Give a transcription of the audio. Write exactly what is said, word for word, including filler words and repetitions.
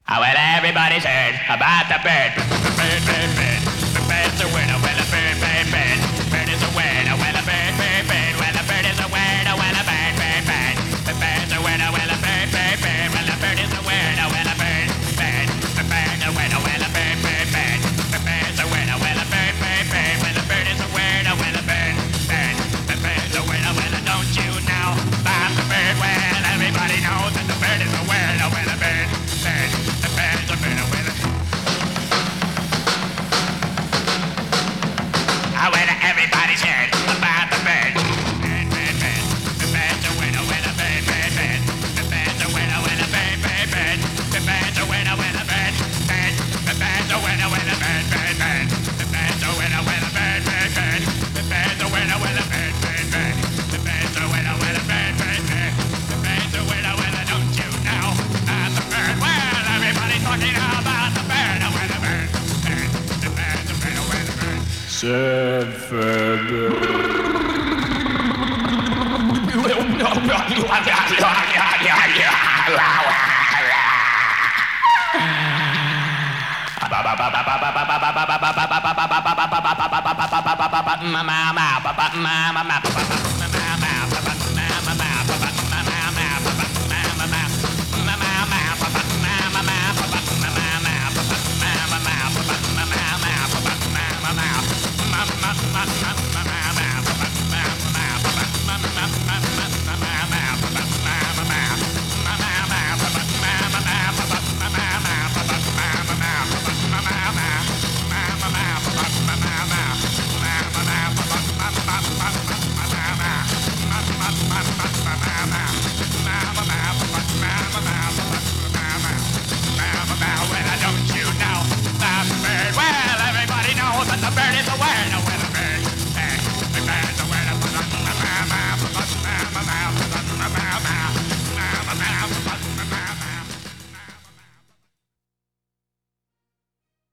Oh, well, everybody's heard about the bird. Bird, bird, bird. The bird's a word. Oh, well, a bird, bird, bird. Bird is a word. Oh, well, a bird, bird, bird. Well, a bird is a word. Oh, well, a bird, bird, bird. The bird's a word. Oh, well, a bird, bird, bird. Well, a bird is a word. Oh, well, a bird, bird. The bird's a word. Oh, well, a bird, bird, bird. The bird's a word. Oh, well, a bird, bird, bird. Well, a bird is a word. Oh, well, a bird, bird. The bird's a word. Oh, well, don't you know about the bird? Well, everybody knows that the bird is a word. Oh, well, a bird, bird. The bird's a word. Oh, well, oh, well, everybody's heard about the bird. Bird, bird, bird. The bird's a word. Oh, well, a bird, bird, bird. The bird's a word. Oh, well, a bird, bird, bird. The bird's a word. Oh, well, a bird, bird. The bird's a word. Oh, well, a bird, bird, bird. The bird's a word. Oh, well, a bird, bird, bird. The bird's a word. Oh, well, a bird, bird, bird. The bird's a word. Oh, well, a bird, bird, bird. The bird's a word. Oh, well, don't you know about the bird? Well, everybody's talking about the bird. Oh, well, a bird, bird. The bird's a word. Oh, well, a bird.